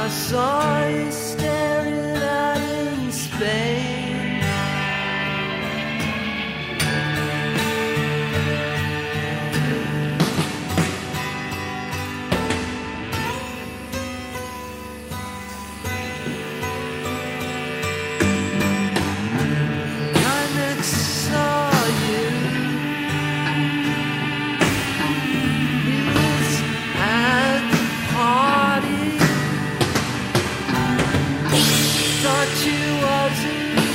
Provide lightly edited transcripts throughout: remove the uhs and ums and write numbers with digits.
I saw you staring out in Spain. I next saw you. He was at the party. Thought you wasn't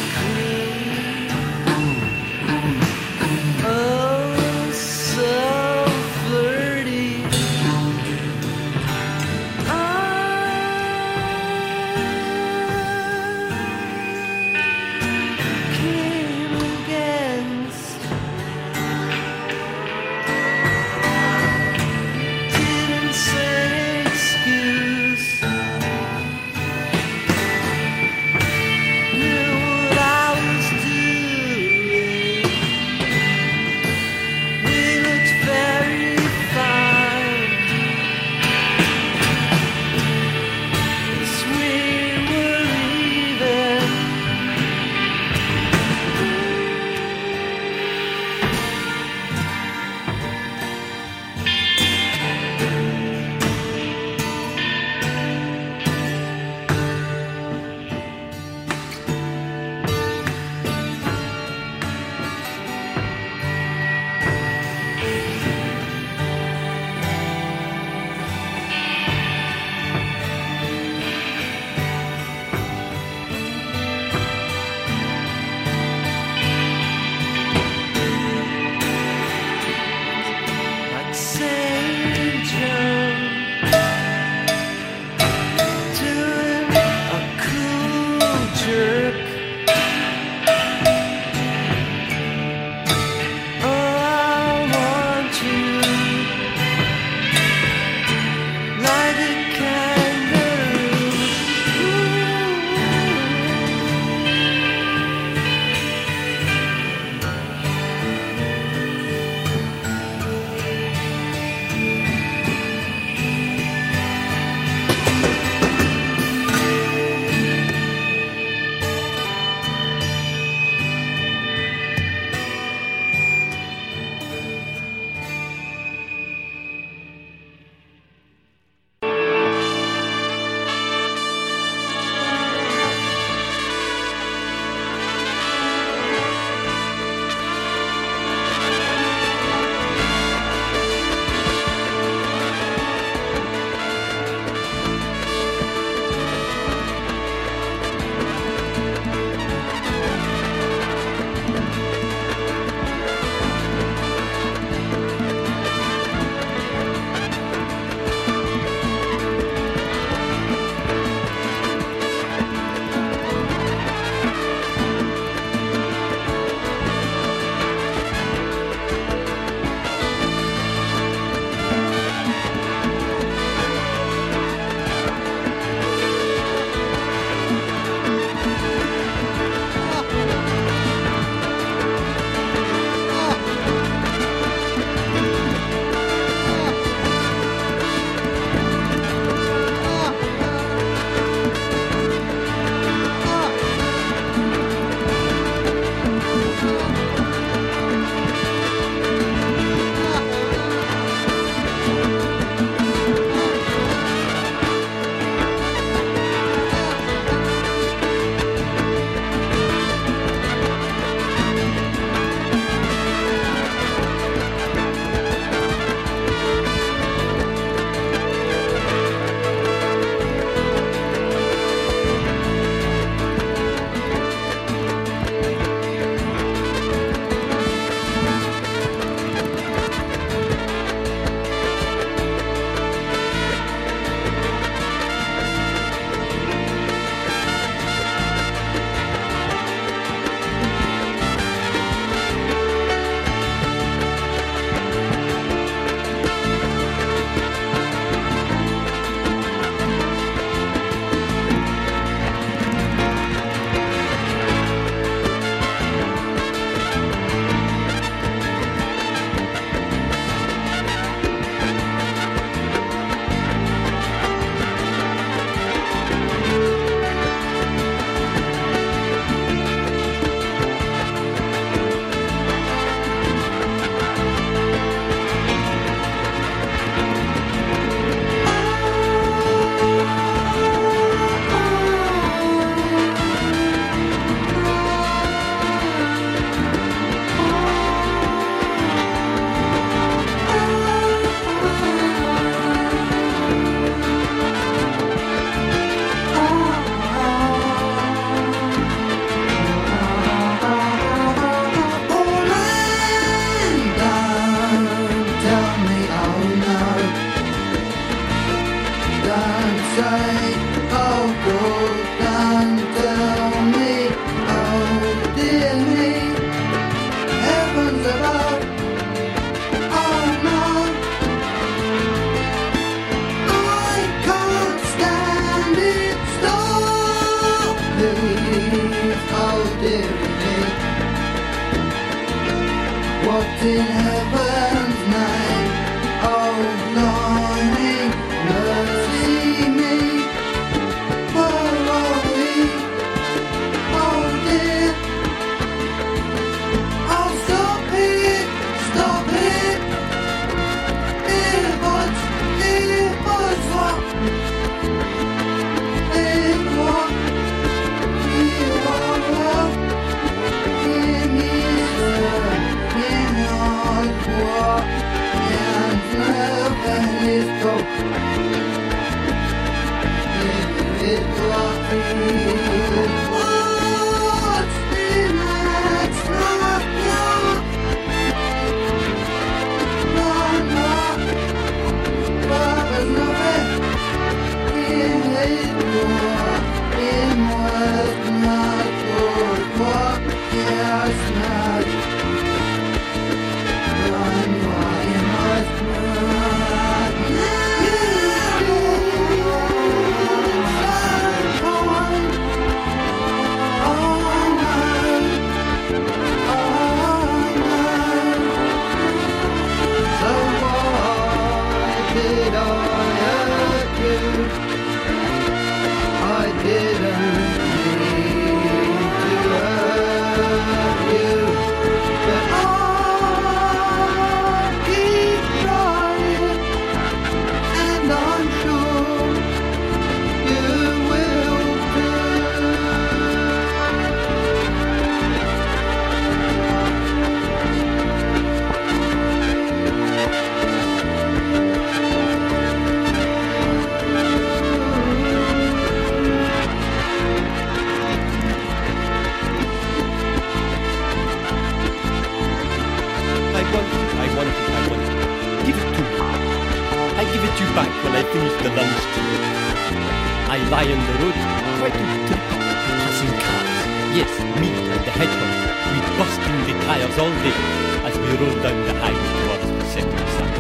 night. Oh, go down, tell me, oh dear me, heavens above, oh no, I can't stand it, stop, please, oh dear me, what in heaven's name, oh blimey, mercy me, where are we, oh dear, oh stop it, earbuds, what, what, you are up, hear me sir, in hard war, and never let go. It's lucky. What's the next love? No, there's nothing in it. In what not good, what yes not. Run, why must not? So why did I hurt you? I didn't mean to hurt you, but I'll keep trying, and I'm sure you will I want it. Give it to me. I give it you back when I finish the lunch tea. I lie on the road, try to trip up passing cars. Yes, me and the hedgehog, we busting the tires all day as we roll down the highway towards the setting sun.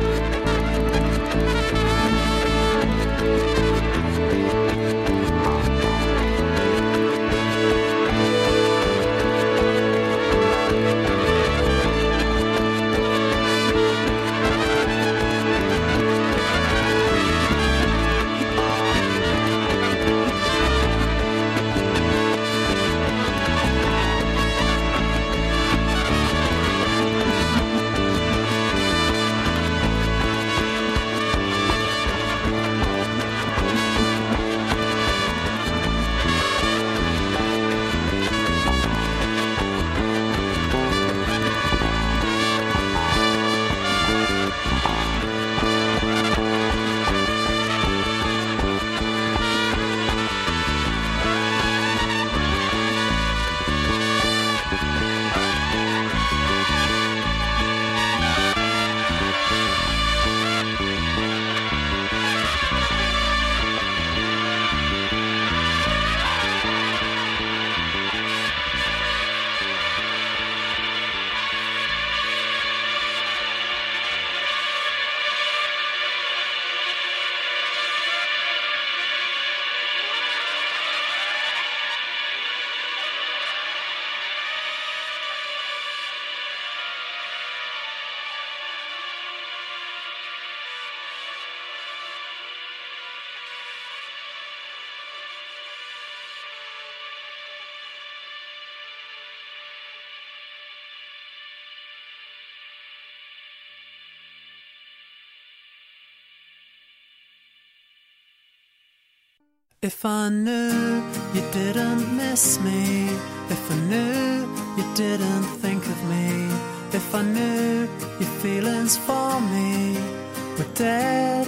If I knew you didn't miss me, if I knew you didn't think of me, if I knew your feelings for me were dead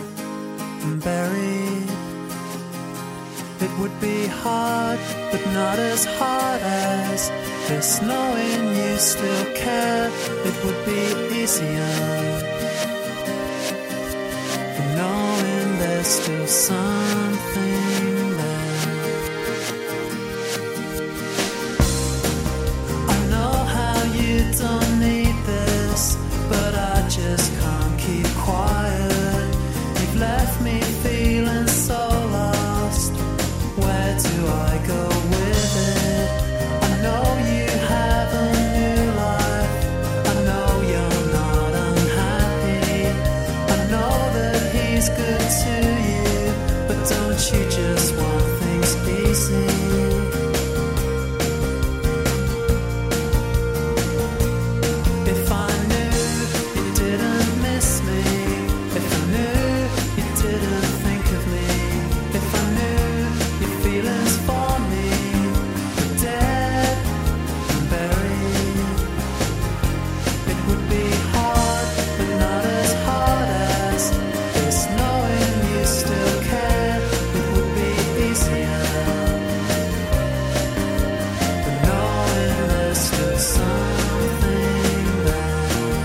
and buried, it would be hard, but not as hard as this, knowing you still care. It would be easier for knowing there's still something you just want things easy? If I knew you didn't miss me, if I knew you didn't think of me, if I knew your feelings for me were dead and buried, it would be hard, but not as hard as this, knowing you still care. It would be easier, but knowing there's still something there.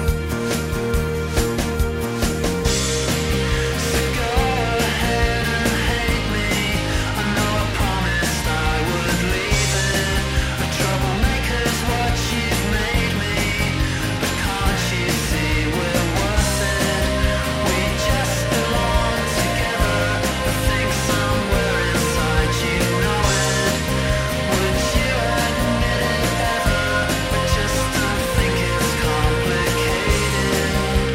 So go ahead and hate me. I know I promised I would leave it. A troublemaker's what you've made me. But can't you see we're worth it? We just belong together. I think somewhere inside you know it. Would you admit it ever? I just don't think it's complicated.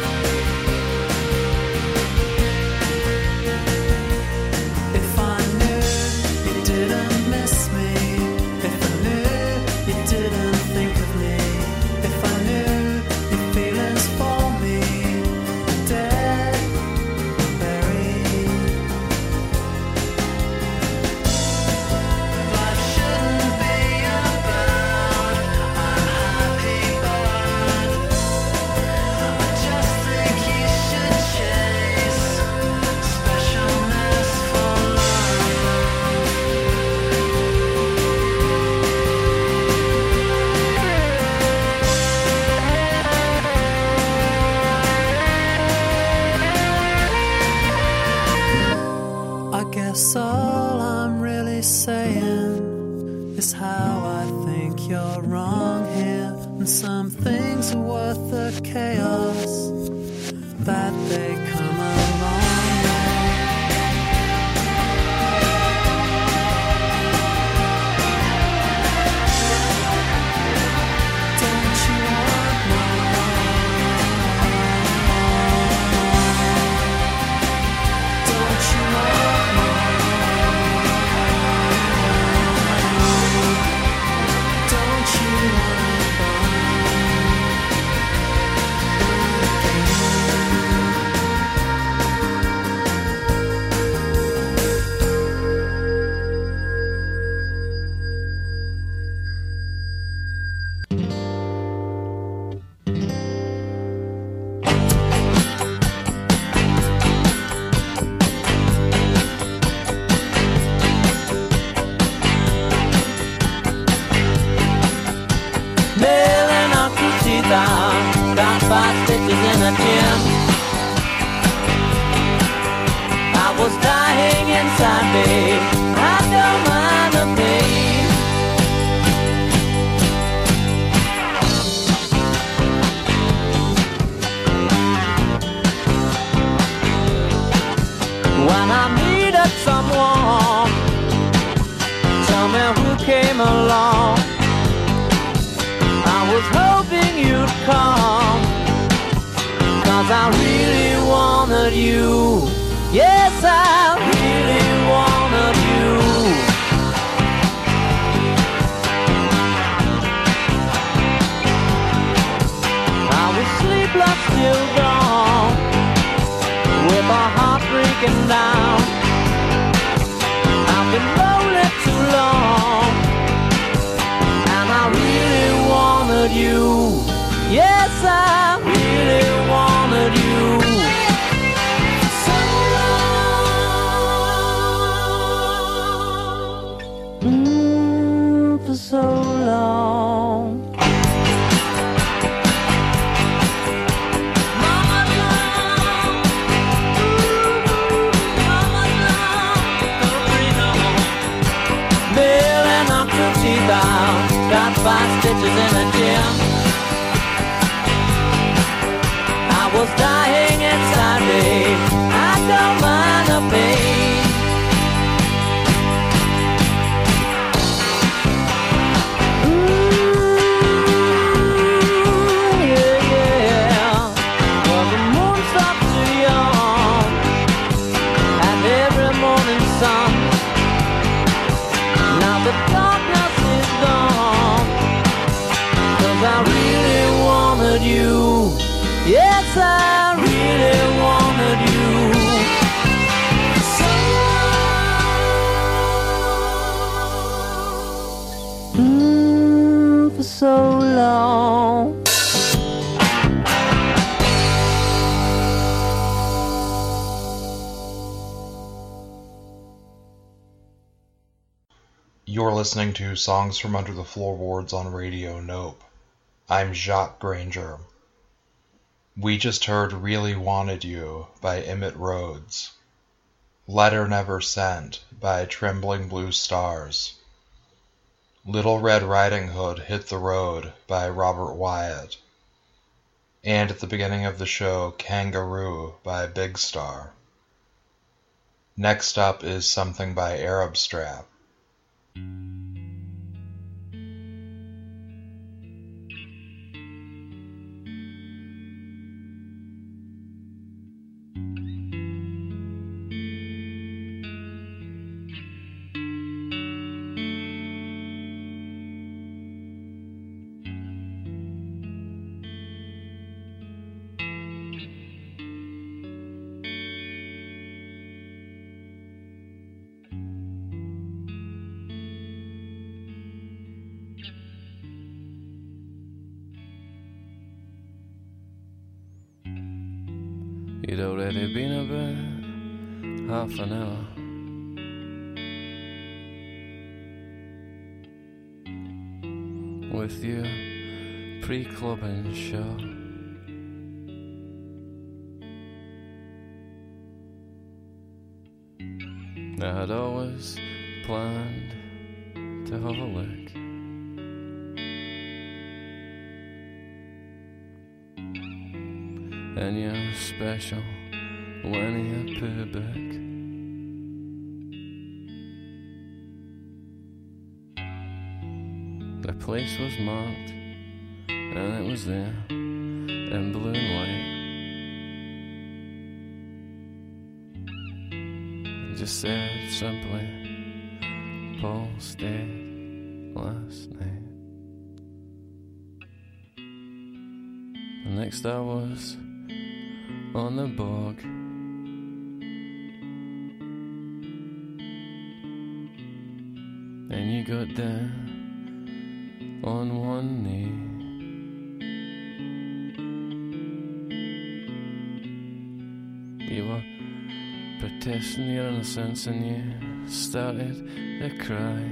If I knew you didn't miss me, if I knew you didn't think of me, if I knew your feelings for me were dead and buried. Life shouldn't be about unhappy bird. I just think you should chase specialness for love. I guess all I'm really saying is how I think you're wrong here, and some things are worth the chaos that they come along with. Don't you want more? Don't you want more? Don't you want more? Nailing up to teeth out, got 5 stitches in a gym. I was dying inside me, I don't mind the pain. When I needed someone, tell me who came along. I was hoping you'd come, 'cause I really wanted you. Yes, I really wanted you. I was sleepless till dawn, with my heart breaking down. I've been lonely too long, and I really wanted you. Yes, I really wanted you. So long, for so long. Mama long, Mama long, don't breathe no more. Nailing up to teeth out, got 5 stitches in a gym. I was dying inside me, I don't mind the pain. Sun 'cause I really wanted you. For so long. You're listening to Songs from Under the Floorboards on Radio Nope. I'm Jacques Granger. We just heard Really Wanted You by Emmett Rhodes. Letter Never Sent by Trembling Blue Stars. Little Red Riding Hood Hit the Road by Robert Wyatt. And at the beginning of the show, Kangaroo by Big Star. Next up is something by Arab Strap. You'd already been about half an hour. With your pre-clubbing show. I had always planned to have a look. And your special Winnie Pooh book. The place was marked, and it was there in blue and white. It just said simply, Paul stayed last night. The next I was on the bog, and you got down on one knee. You were protesting your innocence, and you started to cry.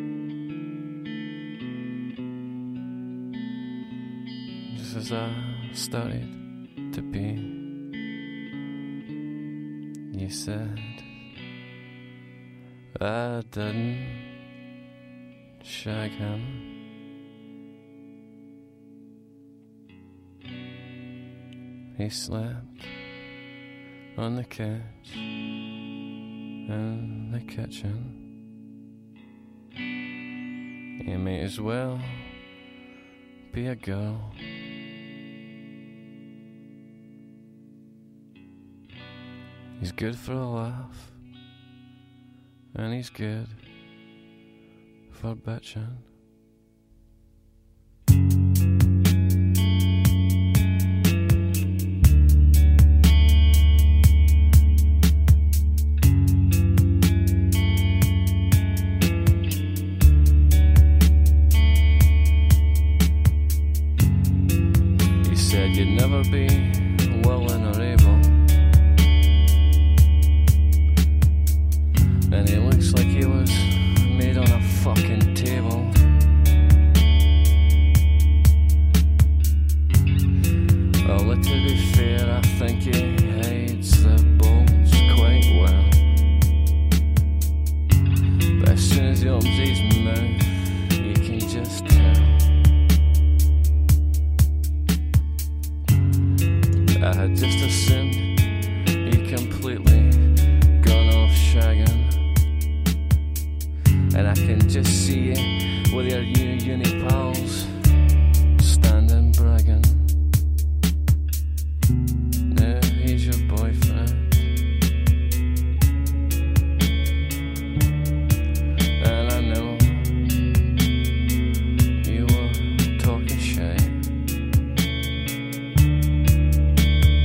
Just as I started to be. You said I didn't shag him. He slept on the couch in the kitchen. You may as well be a girl. He's good for a laugh, and he's good for bitching. You said you'd never be willing or able. And he looks like he was made on a fucking table. Well, to be fair, I think he hides the balls quite well. But as soon as he opens his mouth, you can just tell. I had just assumed he completely gone off shagging. And I can just see you with your uni pals standing bragging. Now he's your boyfriend, and I know you were talking shit.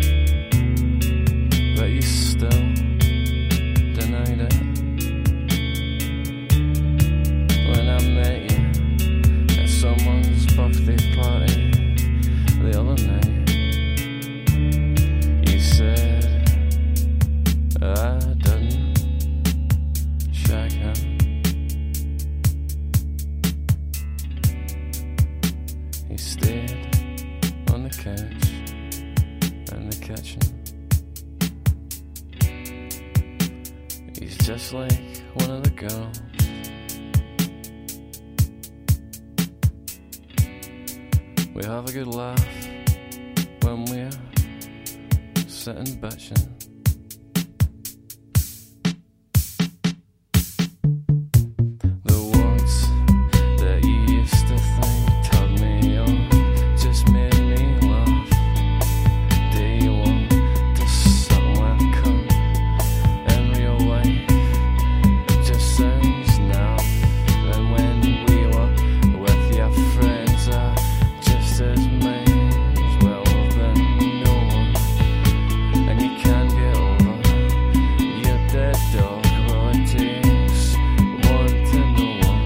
looks like one of the girls. We have a good laugh when we're sitting bitching. The words that you used to think turned me on just made me laugh. Do you want to somewhere come in real life? Just sounds naff. And when we were with your friends, just as mean as well than no one. And you can't get over your dead dog. Well, it takes one to know one.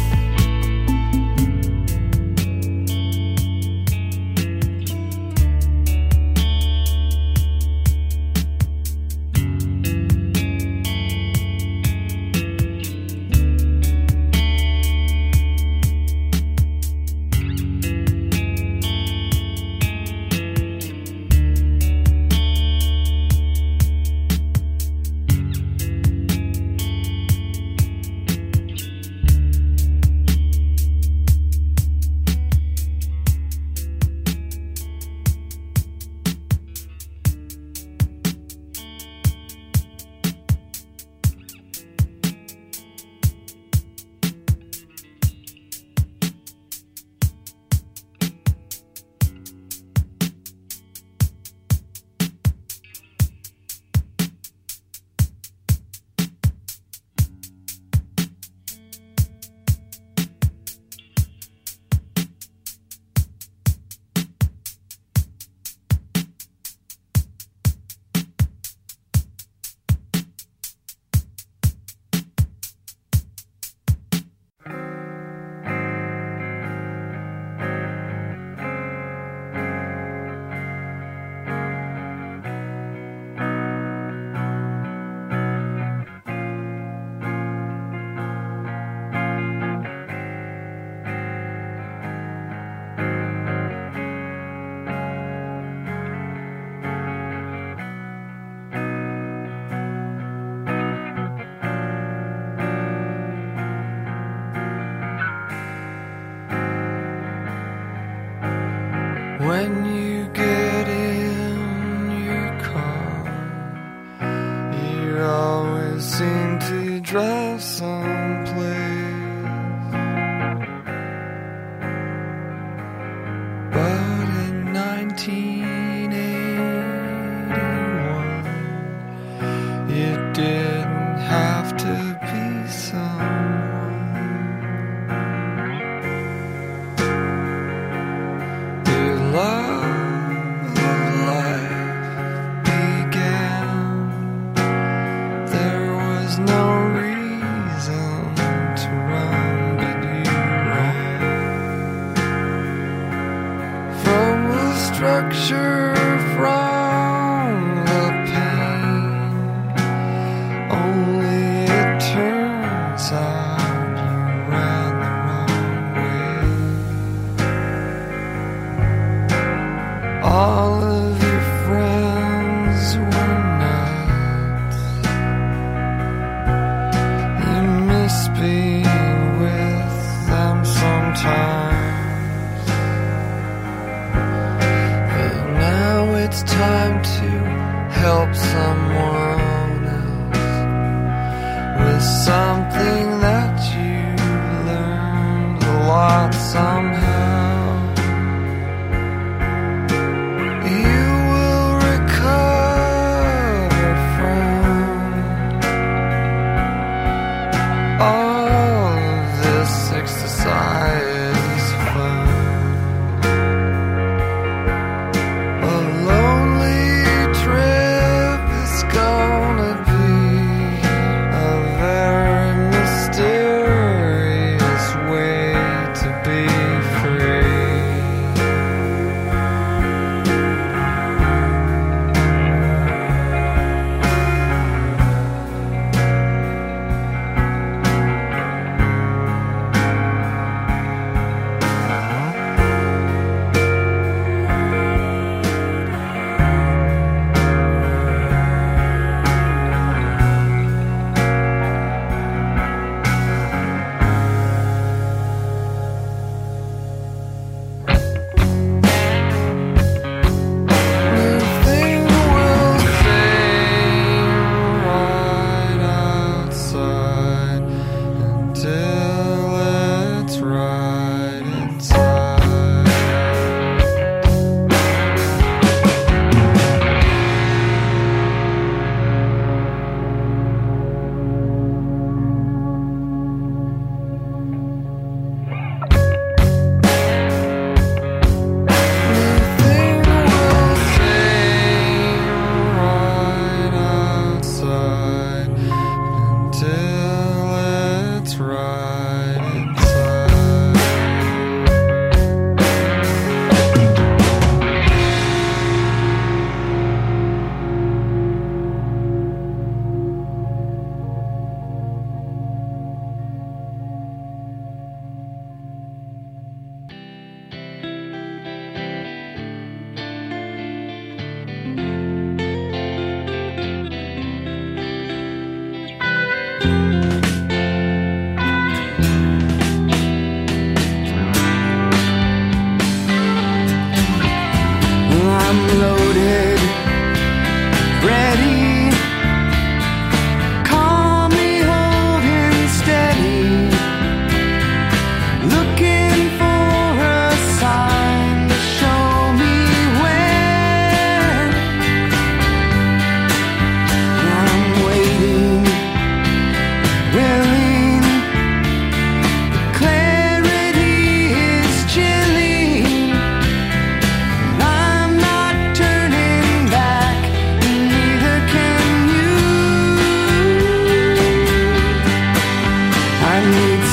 When you get in your car, you always seem to drive someplace. But in 1981, you didn't have to be someone. Your love of life began. There was no reason to run, but you ran from the structure, from the pain. Only it turns out you ran the wrong way. All of your friends were nuts. You miss being with them sometimes. But now it's time to help someone else with something that you learned a lot somehow. You will recover from all of this exercise fun. A lonely trip is gonna be a very mysterious way to be free.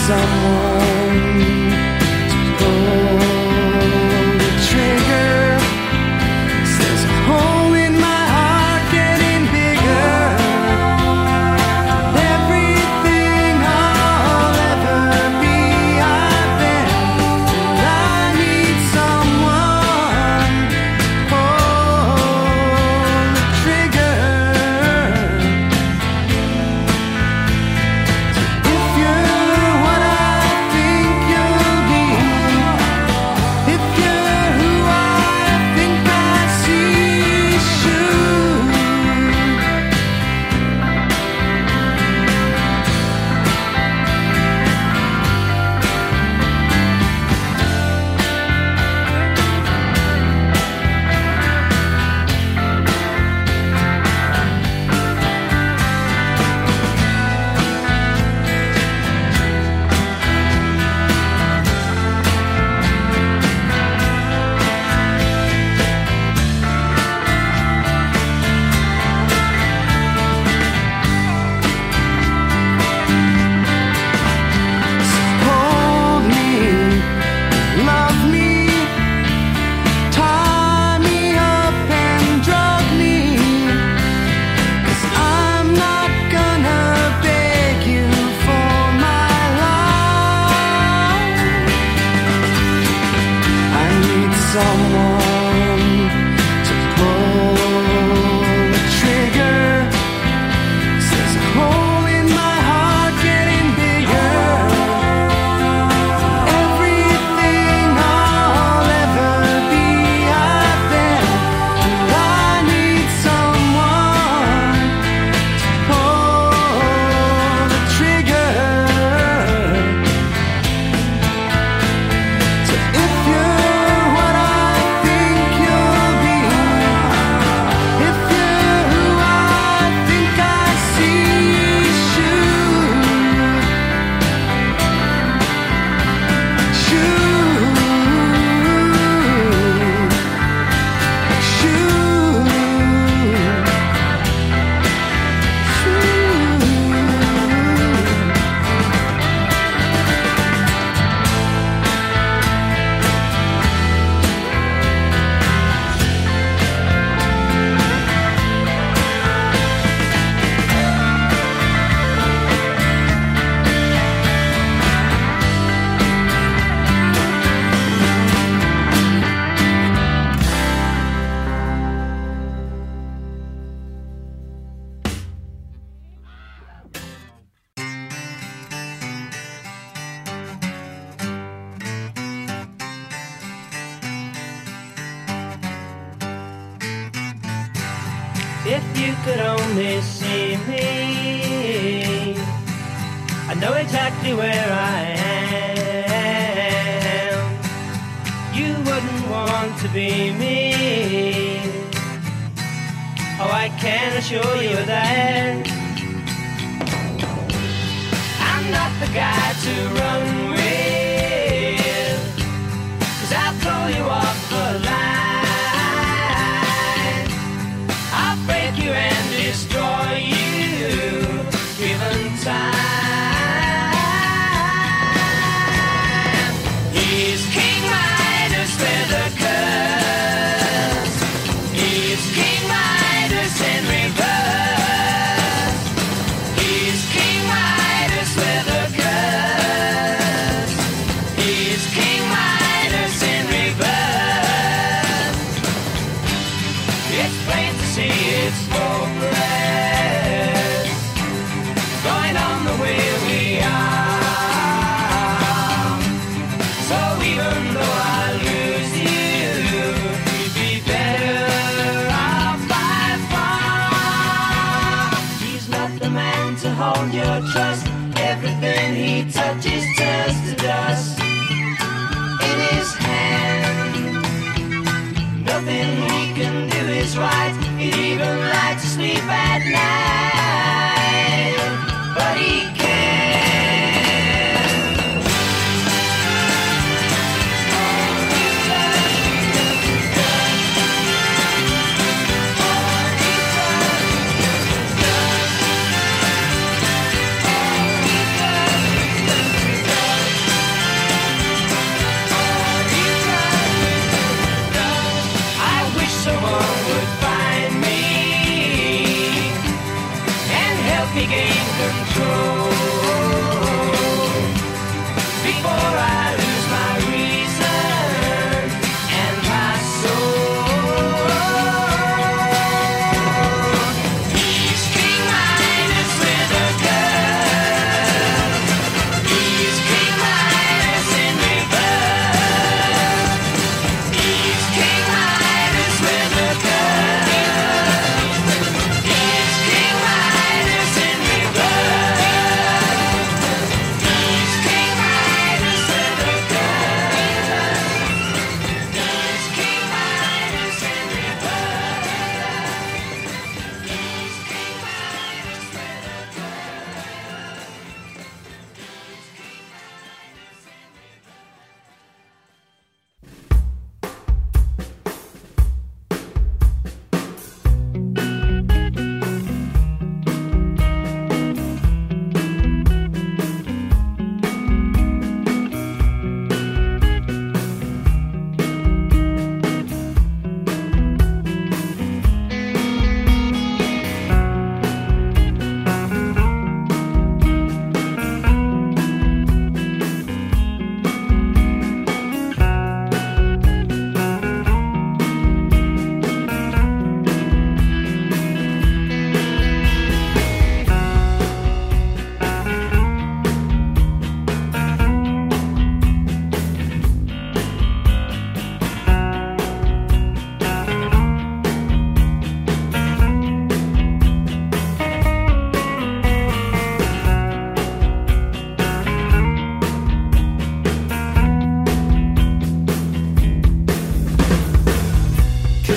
someone to pull the trigger. There's a hole in my heart getting bigger. Everything I'll ever be, I've been. And I need someone to pull the trigger. If you're what I think you'll be, if you're who I think I see, shoot. Hold me, love me, tie me up and drug me, 'cause I'm not gonna beg you for my life. I need someone to pull the trigger. There's a hole in my heart getting bigger. Everything I'll ever be, I've been. And I need someone to pull the trigger. So if you're what I think you'll be, if you're who I think I see, shoot, shoot, shoot, If you could only see me, I know exactly where I am. You wouldn't want to be me. Oh, I can assure you that I'm not the guy to run with, 'cause I'll throw you off the line. I'll break you and destroy you, given time. He's King Midas with a curse. He's King Midas in reverse. He's King Midas with a curse.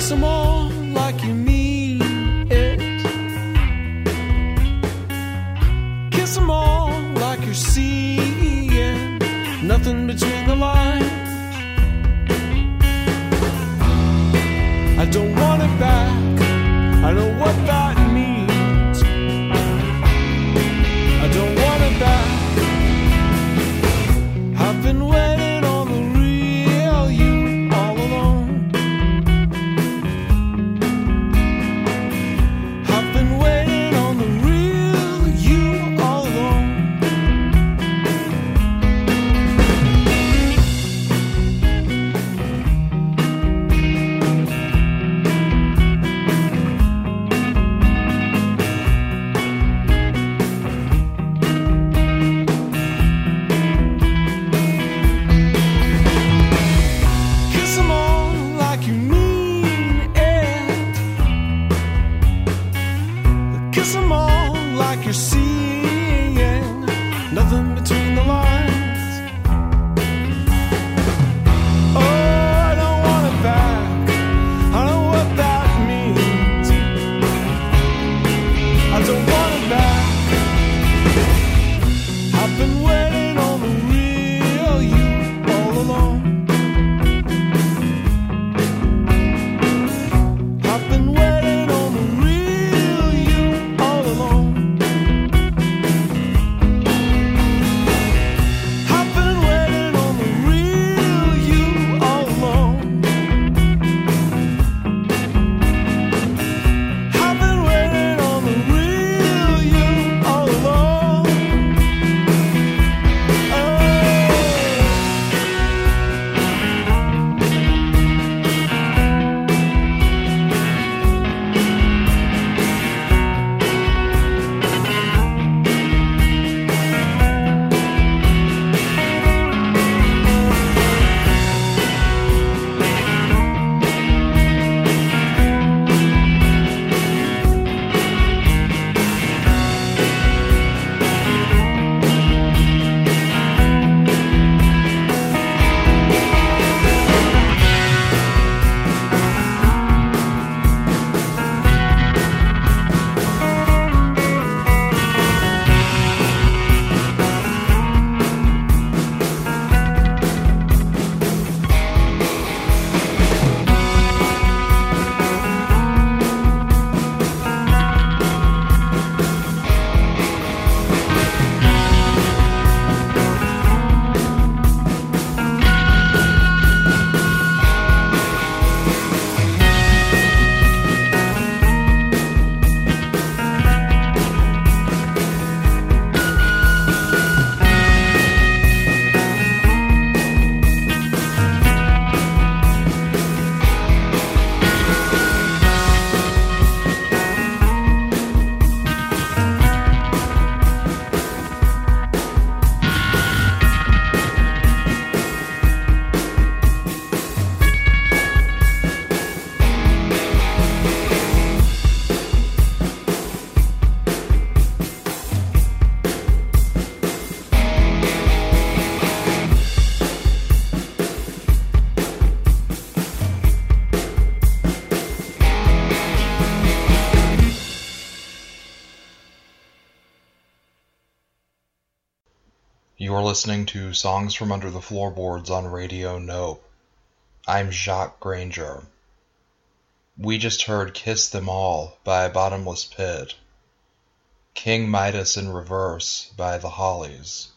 Kiss them all like you mean it. Kiss them all like you're seeing nothing between the lines. I don't want it back. I know what that means. I don't want it back. I've been waiting on the real you all alone. I've been waiting on the real you all alone. Kiss them all like you mean it. Kiss them all like you're seeing nothing between the lines. Oh, I don't want it back. I know what that means. I don't want it back. I've been waiting on the real you all alone. I've been waiting on the real you all alone. I've been waiting on the real you all alone. I've been waiting on the real you all alone. Oh. You're listening to Songs from Under the Floorboards on Radio Nope. I'm Jacques Granger. We just heard Kiss Them All by Bottomless Pit, King Midas in Reverse by The Hollies,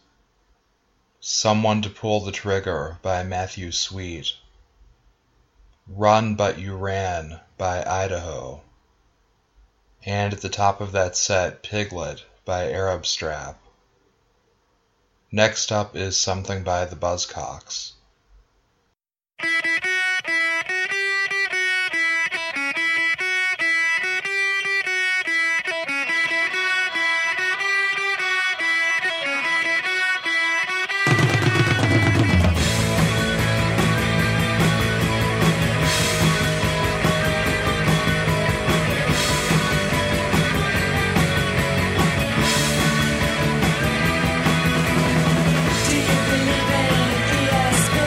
Someone to Pull the Trigger by Matthew Sweet, Run But You Ran by Idaho, and at the top of that set, Piglet by Arab Strap. Next up is something by the Buzzcocks. Do you believe in ESP?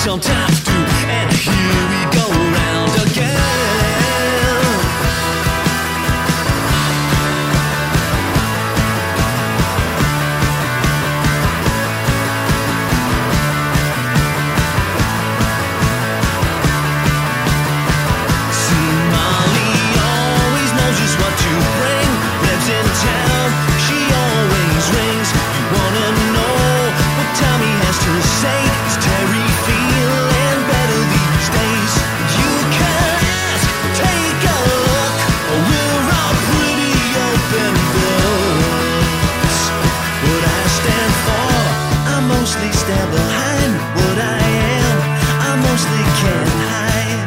sometimes do. And here we go round again. See, Molly always knows just what to bring. Lives in town, she always rings. You wanna know what Tommy has to say? Is Terry feeling better these days? You can ask, take a look. We're all pretty open books. What I stand for, I mostly stand behind. What I am, I mostly can't hide.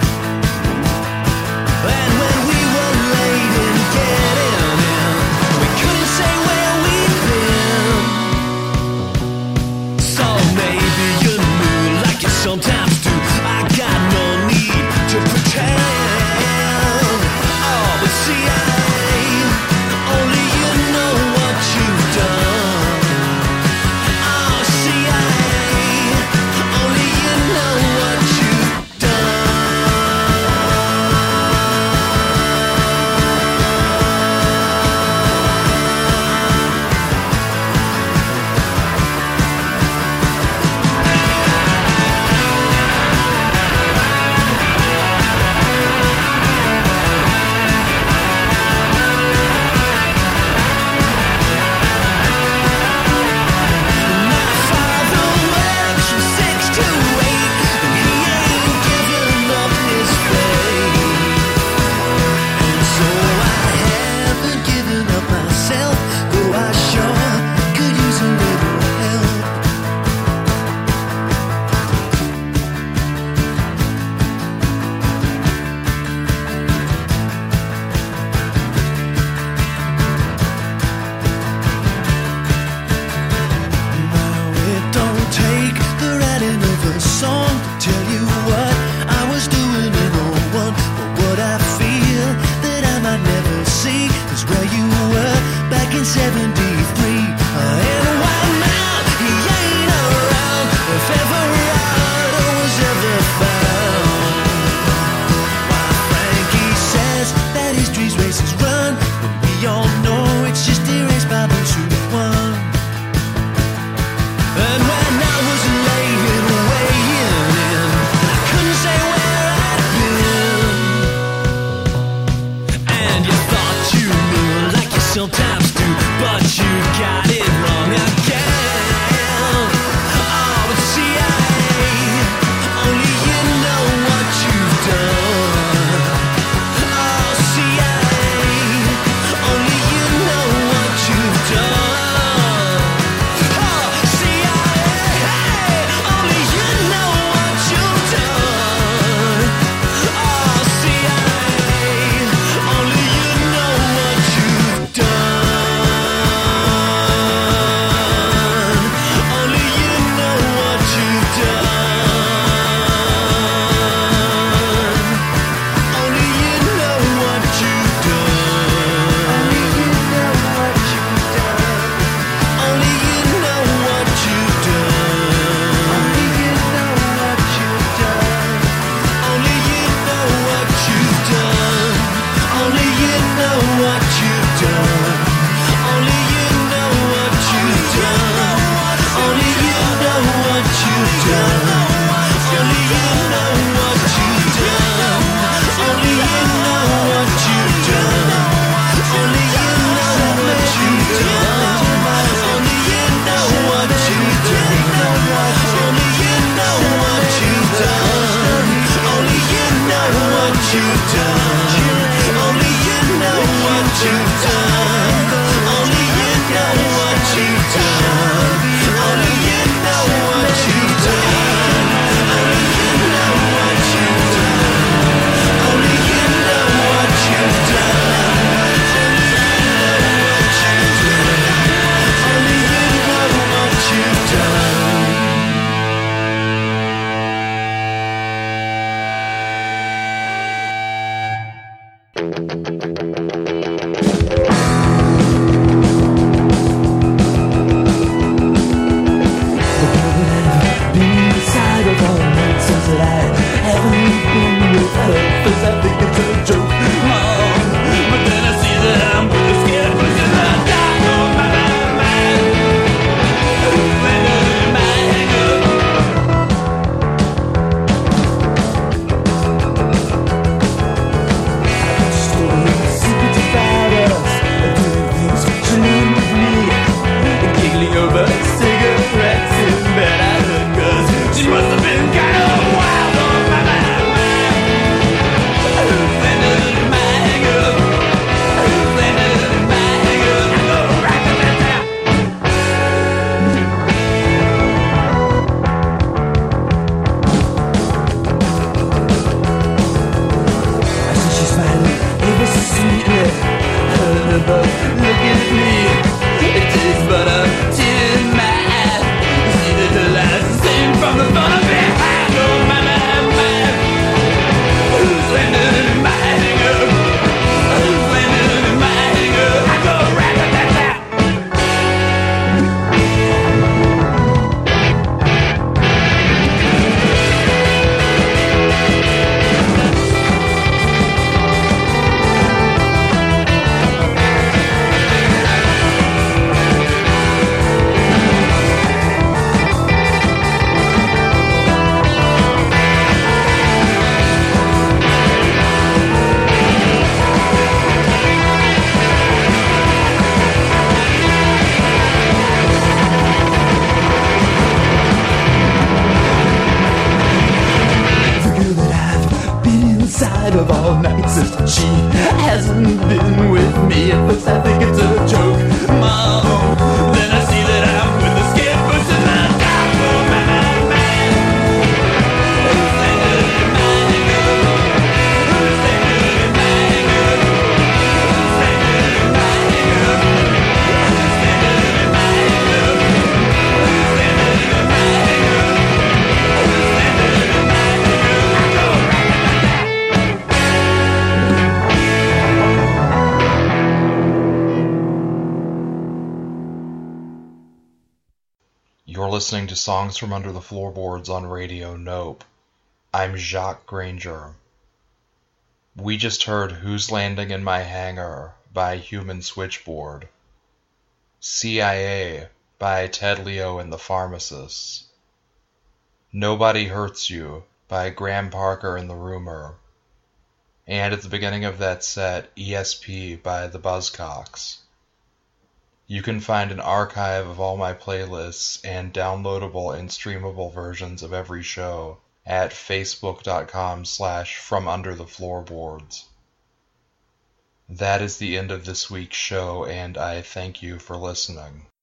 And when we were late in getting in, we couldn't say where we'd been. So maybe you out of all nights since she hasn't been with me. At first I think it's a joke, Mom. Then I see that I'm with the scared person. I'm man. Who's standing in my anger? Who's standing in my anger? Who's standing in my anger? Who's standing in my anger? Who's standing in my anger? Who's standing in my anger? You're listening to Songs from Under the Floorboards on Radio Nope. I'm Jacques Granger. We just heard Who's Landing in My Hangar by Human Switchboard. CIA by Ted Leo and the Pharmacists. Nobody Hurts You by Graham Parker and the Rumor. And at the beginning of that set, ESP by the Buzzcocks. You can find an archive of all my playlists and downloadable and streamable versions of every show at facebook.com/FromUnderTheFloorboards. That is the end of this week's show, and I thank you for listening.